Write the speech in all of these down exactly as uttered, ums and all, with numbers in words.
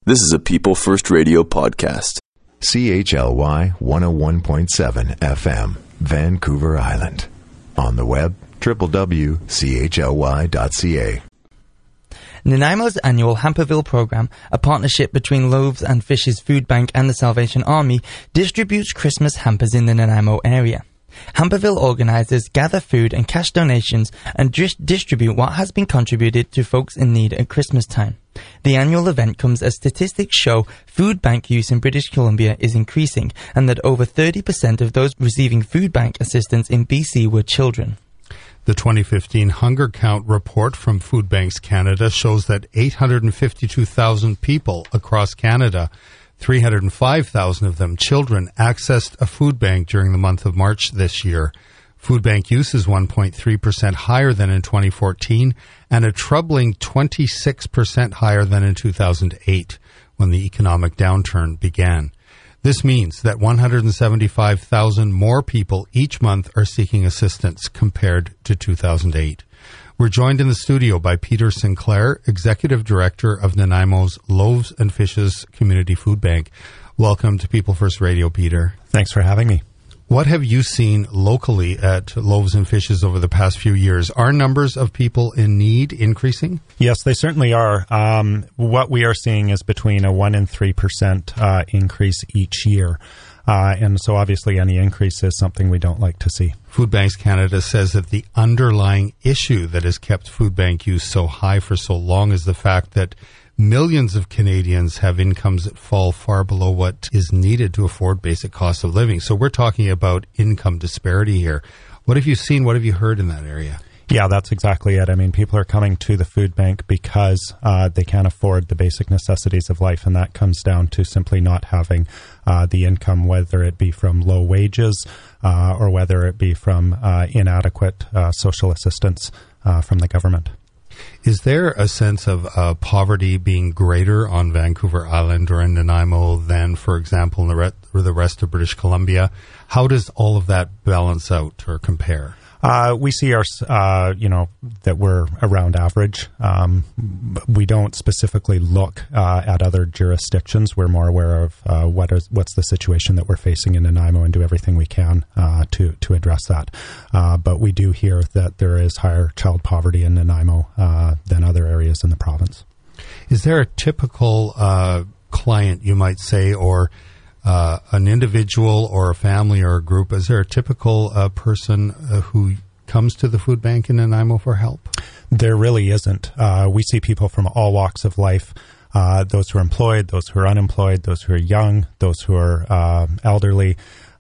This is a People First Radio podcast. C H L Y one oh one point seven F M, Vancouver Island. On the web, w w w dot c h l y dot c a. Nanaimo's annual Hamperville program, a partnership between Loaves and Fishes Food Bank and the Salvation Army, distributes Christmas hampers in the Nanaimo area. Hamperville organizers gather food and cash donations and dis- distribute what has been contributed to folks in need at Christmas time. The annual event comes as statistics show food bank use in British Columbia is increasing, and that over thirty percent of those receiving food bank assistance in B C were children. The twenty fifteen Hunger Count report from Food Banks Canada shows that eight hundred fifty-two thousand people across Canada, three hundred five thousand of them children, accessed a food bank during the month of March this year. Food bank use is one point three percent higher than in twenty fourteen and a troubling twenty-six percent higher than in two thousand eight, when the economic downturn began. This means that one hundred seventy-five thousand more people each month are seeking assistance compared to two thousand eight. We're joined in the studio by Peter Sinclair, Executive Director of Nanaimo's Loaves and Fishes Community Food Bank. Welcome to People First Radio, Peter. Thanks for having me. What have you seen locally at Loaves and Fishes over the past few years? Are numbers of people in need increasing? Yes, they certainly are. Um, what we are seeing is between a one and three percent uh, increase each year. Uh, and so obviously any increase is something we don't like to see. Food Banks Canada says that the underlying issue that has kept food bank use so high for so long is the fact that millions of Canadians have incomes that fall far below what is needed to afford basic cost of living. So we're talking about income disparity here. What have you seen? What have you heard in that area? Yeah, that's exactly it. I mean, people are coming to the food bank because uh, they can't afford the basic necessities of life, and that comes down to simply not having uh, the income, whether it be from low wages uh, or whether it be from uh, inadequate uh, social assistance uh, from the government. Is there a sense of uh, poverty being greater on Vancouver Island or in Nanaimo than, for example, in the, re- or the rest of British Columbia? How does all of that balance out or compare? Uh, we see our, uh, you know, that we're around average. Um, we don't specifically look uh, at other jurisdictions. We're more aware of uh, what is what's the situation that we're facing in Nanaimo and do everything we can uh, to to address that. Uh, but we do hear that there is higher child poverty in Nanaimo uh, than other areas in the province. Is there a typical uh, client, you might say, or Uh, an individual or a family or a group? Is there a typical uh, person uh, who comes to the food bank in Nanaimo for help? There really isn't. Uh, we see people from all walks of life, uh, those who are employed, those who are unemployed, those who are young, those who are uh, elderly.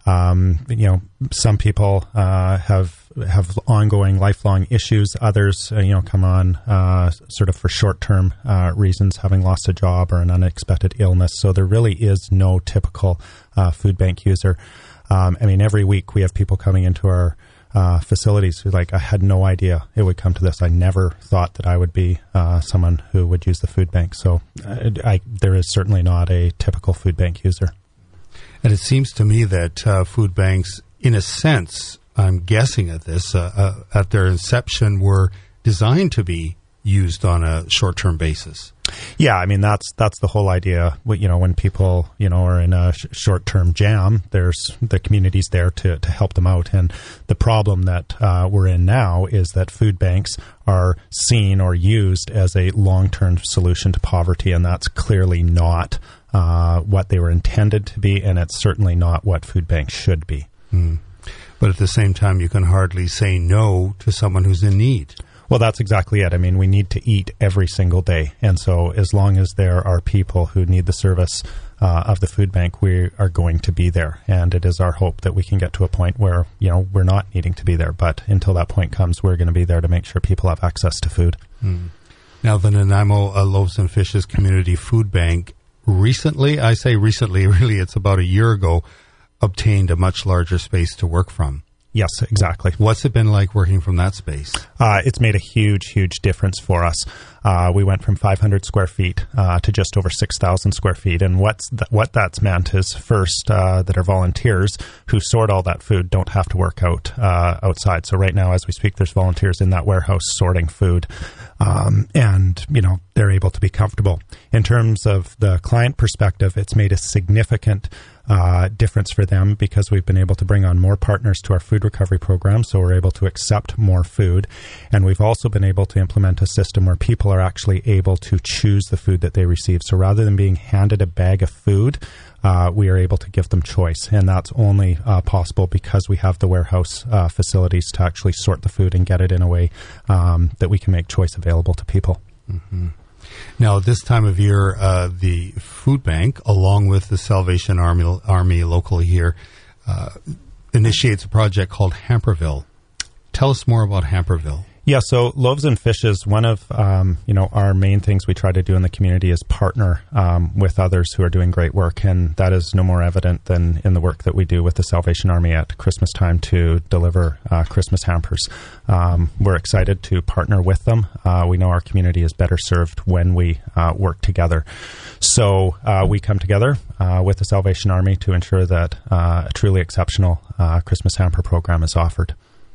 Um, you know, some people uh, have have ongoing, lifelong issues. Others, uh, you know, come on uh, sort of for short-term uh, reasons, having lost a job or an unexpected illness. So there really is no typical uh, food bank user. Um, I mean, every week we have people coming into our uh, facilities who like, I had no idea it would come to this. I never thought that I would be uh, someone who would use the food bank. So uh, I, there is certainly not a typical food bank user. And it seems to me that uh, food banks, in a sense, I'm guessing at this, uh, uh, at their inception were designed to be used on a short-term basis. Yeah, I mean, that's that's the whole idea. You know, when people, you know, are in a sh- short-term jam, there's the community's there to, to help them out. And the problem that uh, we're in now is that food banks are seen or used as a long-term solution to poverty, and that's clearly not uh, what they were intended to be, and it's certainly not what food banks should be. Mm. But at the same time, you can hardly say no to someone who's in need. Well, that's exactly it. I mean, we need to eat every single day. And so as long as there are people who need the service uh, of the food bank, we are going to be there. And it is our hope that we can get to a point where, you know, we're not needing to be there. But until that point comes, we're going to be there to make sure people have access to food. Mm. Now, the Nanaimo uh, Loaves and Fishes Community Food Bank recently, I say recently, really it's about a year ago, obtained a much larger space to work from. Yes, exactly. What's it been like working from that space? Uh, it's made a huge, huge difference for us. Uh, we went from five hundred square feet uh, to just over six thousand square feet. And what's th- what that's meant is, first, uh, that our volunteers who sort all that food don't have to work out uh, outside. So right now, as we speak, there's volunteers in that warehouse sorting food. Um, and, you know, they're able to be comfortable. In terms of the client perspective, it's made a significant uh, difference for them because we've been able to bring on more partners to our food recovery program, so we're able to accept more food. And we've also been able to implement a system where people are actually able to choose the food that they receive. So rather than being handed a bag of food, Uh, we are able to give them choice, and that's only uh, possible because we have the warehouse uh, facilities to actually sort the food and get it in a way um, that we can make choice available to people. Mm-hmm. Now, at this time of year, uh, the food bank, along with the Salvation Army, Army locally here, uh, initiates a project called Hamperville. Tell us more about Hamperville. Yeah, so Loaves and Fishes, one of um, you know our main things we try to do in the community is partner um, with others who are doing great work, and that is no more evident than in the work that we do with the Salvation Army at Christmas time to deliver uh, Christmas hampers. Um, we're excited to partner with them. Uh, we know our community is better served when we uh, work together. So uh, we come together uh, with the Salvation Army to ensure that uh, a truly exceptional uh, Christmas hamper program is offered.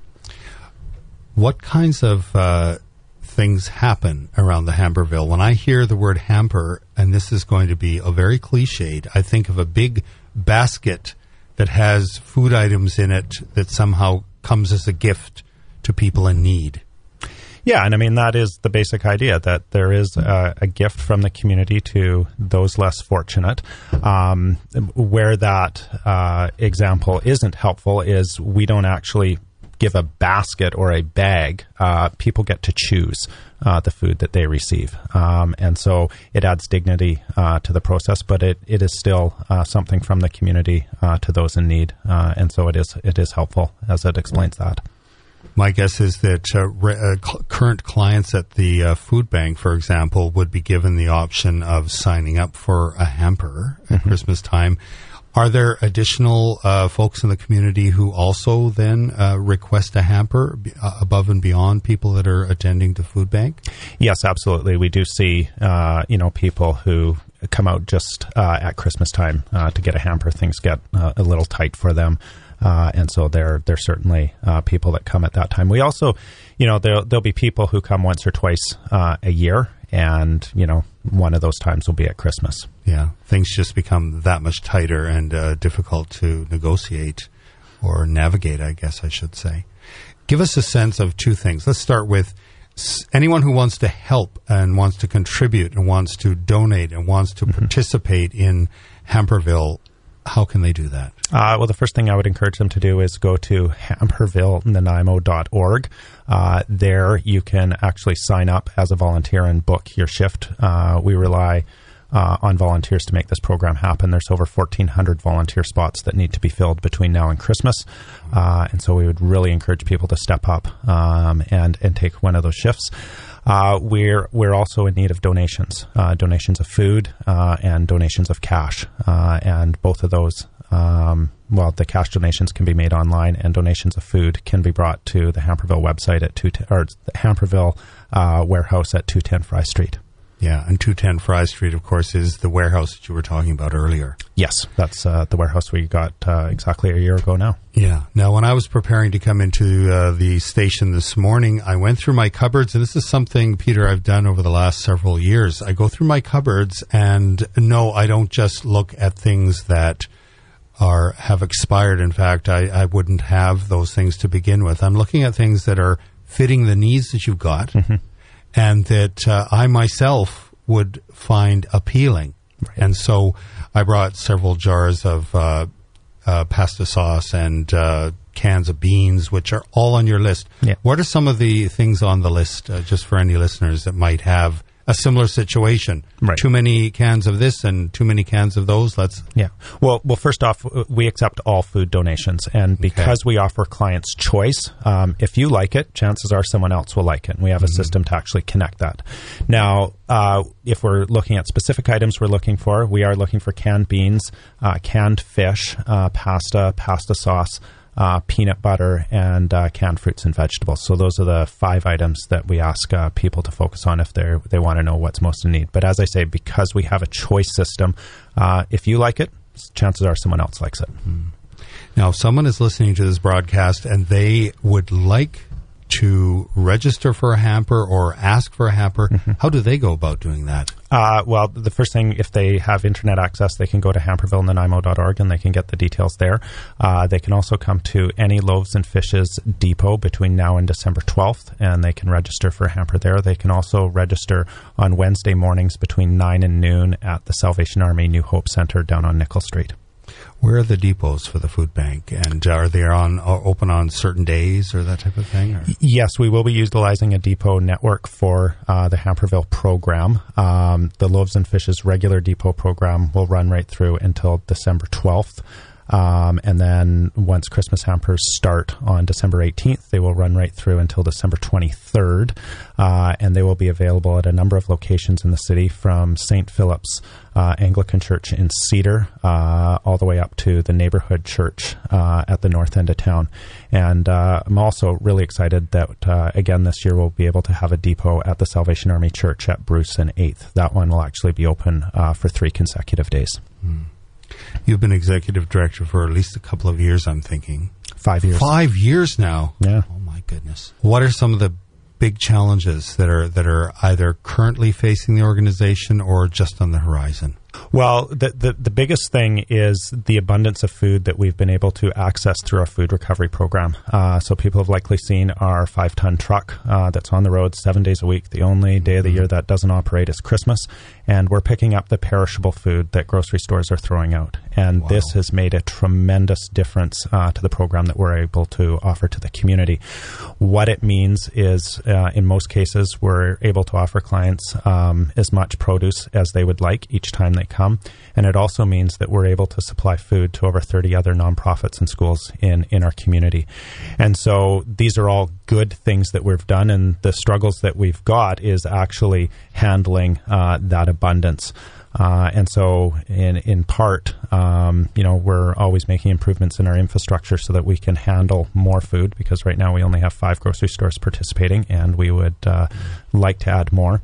What kinds of uh, things happen around the Hamperville? When I hear the word hamper, and this is going to be a very cliched, I think of a big basket that has food items in it that somehow comes as a gift to people in need. Yeah, and I mean, that is the basic idea, that there is a, a gift from the community to those less fortunate. Um, where that uh, example isn't helpful is we don't actually give a basket or a bag. Uh, people get to choose uh, the food that they receive. Um, and so it adds dignity uh, to the process, but it, it is still uh, something from the community uh, to those in need. Uh, and so it is it is helpful as it explains that. My guess is that uh, re- uh, cl- current clients at the uh, food bank, for example, would be given the option of signing up for a hamper at mm-hmm. Christmas time. Are there additional uh, folks in the community who also then uh, request a hamper b- uh, above and beyond people that are attending the food bank? Yes, absolutely. We do see, uh, you know, people who come out just uh, at Christmas time uh, to get a hamper. Things get uh, a little tight for them. Uh, and so there, there's certainly uh, people that come at that time. We also, you know, there, there'll be people who come once or twice uh, a year, and, you know, one of those times will be at Christmas. Yeah, things just become that much tighter and uh, difficult to negotiate or navigate, I guess I should say. Give us a sense of two things. Let's start with s- anyone who wants to help and wants to contribute and wants to donate and wants to mm-hmm. participate in Hamperville. How can they do that? Uh, well, the first thing I would encourage them to do is go to hamperville nanaimo dot org. Uh, there you can actually sign up as a volunteer and book your shift. Uh, we rely uh, on volunteers to make this program happen. There's over fourteen hundred volunteer spots that need to be filled between now and Christmas. Uh, and so we would really encourage people to step up um, and, and take one of those shifts. Uh, we're we're also in need of donations, uh, donations of food uh, and donations of cash, uh, and both of those. Um, well, the cash donations can be made online, and donations of food can be brought to the Hamperville website at two or the Hamperville uh, warehouse at two ten Fry Street. Yeah, and two ten Fry Street, of course, is the warehouse that you were talking about earlier. Yes, that's uh, the warehouse we got uh, exactly a year ago now. Yeah. Now, when I was preparing to come into uh, the station this morning, I went through my cupboards, and this is something, Peter, I've done over the last several years. I go through my cupboards, and no, I don't just look at things that are have expired. In fact, I, I wouldn't have those things to begin with. I'm looking at things that are fitting the needs that you've got. Mm-hmm. And that uh, I myself would find appealing. Right. And so I brought several jars of uh, uh, pasta sauce and uh, cans of beans, which are all on your list. Yeah. What are some of the things on the list, uh, just for any listeners that might have a similar situation? Right. Too many cans of this and too many cans of those? Let's. Yeah. Well, well. First off, we accept all food donations, and because okay. we offer clients choice, um, if you like it, chances are someone else will like it, and we have a mm-hmm. system to actually connect that. Now, uh, if we're looking at specific items we're looking for, we are looking for canned beans, uh, canned fish, uh, pasta, pasta sauce, Uh, peanut butter, and uh, canned fruits and vegetables. So those are the five items that we ask uh, people to focus on if they they want to know what's most in need. But as I say, because we have a choice system, uh, if you like it, chances are someone else likes it. Mm. Now, if someone is listening to this broadcast and they would like to register for a hamper or ask for a hamper, mm-hmm. how do they go about doing that? Uh, well, the first thing, if they have internet access, they can go to hamperville nanaimo dot org and they can get the details there. Uh, they can also come to any Loaves and Fishes depot between now and December twelfth, and they can register for a hamper there. They can also register on Wednesday mornings between nine and noon at the Salvation Army New Hope Center down on Nickel Street. Where are the depots for the food bank, and are they on uh, open on certain days or that type of thing? Or? Yes, we will be utilizing a depot network for uh, the Hamperville program. Um, the Loaves and Fishes regular depot program will run right through until December twelfth. Um, and then once Christmas hampers start on December eighteenth, they will run right through until December twenty-third. Uh, and they will be available at a number of locations in the city, from Saint Philip's uh, Anglican Church in Cedar uh, all the way up to the neighborhood church uh, at the north end of town. And uh, I'm also really excited that, uh, again, this year we'll be able to have a depot at the Salvation Army Church at Bruce and eighth. That one will actually be open uh, for three consecutive days. Mm. You've been executive director for at least a couple of years, I'm thinking. Five years. Five years now. Yeah. Oh my goodness. What are some of the big challenges that are that are either currently facing the organization or just on the horizon? Well, the, the the biggest thing is the abundance of food that we've been able to access through our food recovery program. Uh, so people have likely seen our five-ton truck uh, that's on the road seven days a week. The only day of the year that doesn't operate is Christmas. And we're picking up the perishable food that grocery stores are throwing out. And wow. This has made a tremendous difference uh, to the program that we're able to offer to the community. What it means is, uh, in most cases, we're able to offer clients um, as much produce as they would like each time they come. And it also means that we're able to supply food to over thirty other nonprofits and schools in, in our community. And so these are all good things that we've done, and the struggles that we've got is actually handling uh, that abundance. Uh, and so in in part, um, you know, we're always making improvements in our infrastructure so that we can handle more food, because right now we only have five grocery stores participating, and we would uh, like to add more.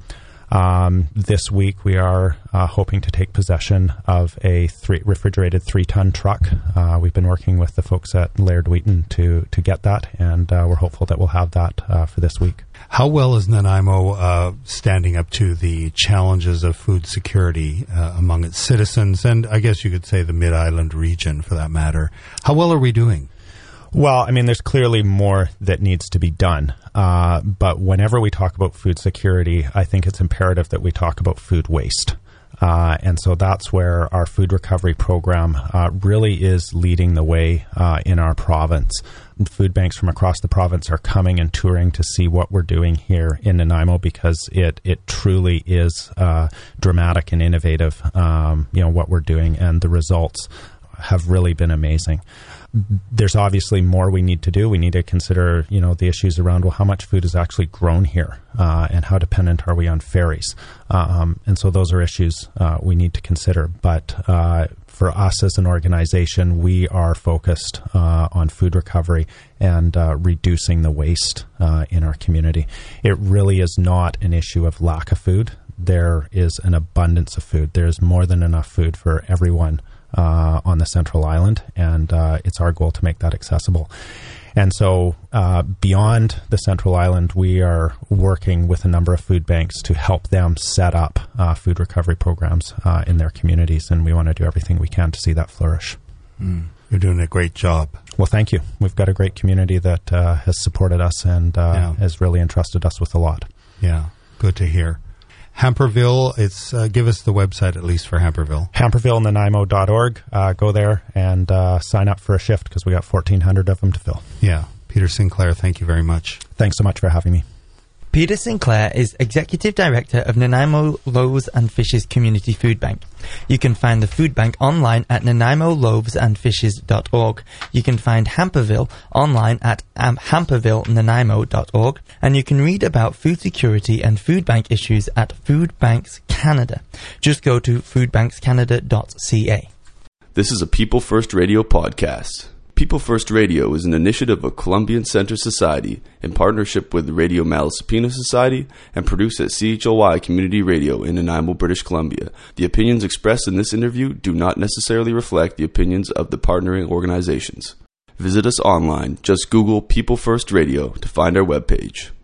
Um, this week, we are uh, hoping to take possession of a three, refrigerated three-ton truck. Uh, we've been working with the folks at Laird Wheaton to to get that, and uh, we're hopeful that we'll have that uh, for this week. How well is Nanaimo uh, standing up to the challenges of food security uh, among its citizens, and I guess you could say the Mid-Island region, for that matter? How well are we doing? Well, I mean, there's clearly more that needs to be done. Uh, but whenever we talk about food security, I think it's imperative that we talk about food waste. Uh, and so that's where our food recovery program uh, really is leading the way uh, in our province. Food banks from across the province are coming and touring to see what we're doing here in Nanaimo, because it, it truly is uh, dramatic and innovative, um, you know, what we're doing, and the results have really been amazing. There's obviously more we need to do. We need to consider, you know, the issues around, well, how much food is actually grown here, uh, and how dependent are we on ferries? Um, and so those are issues uh, we need to consider. But uh, for us as an organization, we are focused uh, on food recovery and uh, reducing the waste uh, in our community. It really is not an issue of lack of food. There is an abundance of food. There's more than enough food for everyone Uh, on the Central Island, and uh, it's our goal to make that accessible. And so uh, beyond the Central Island, we are working with a number of food banks to help them set up uh, food recovery programs uh, in their communities, and we want to do everything we can to see that flourish. Mm. You're doing a great job. Well, thank you. We've got a great community that uh, has supported us and uh, yeah. has really entrusted us with a lot. Yeah, good to hear. Hamperville, it's uh, give us the website at least for Hamperville. hamperville nanaimo dot org. Uh, go there and uh, sign up for a shift, because we got fourteen hundred of them to fill. Yeah. Peter Sinclair, thank you very much. Thanks so much for having me. Peter Sinclair is Executive Director of Nanaimo Loaves and Fishes Community Food Bank. You can find the food bank online at nanaimo loaves and fishes dot org. You can find Hamperville online at um, hamperville nanaimo dot org. And you can read about food security and food bank issues at Food Banks Canada. Just go to food banks canada dot c a. This is a People First Radio podcast. People First Radio is an initiative of Columbian Center Society in partnership with the Radio Malaspina Society and produced at C H L Y Community Radio in Nanaimo, British Columbia. The opinions expressed in this interview do not necessarily reflect the opinions of the partnering organizations. Visit us online. Just Google People First Radio to find our webpage.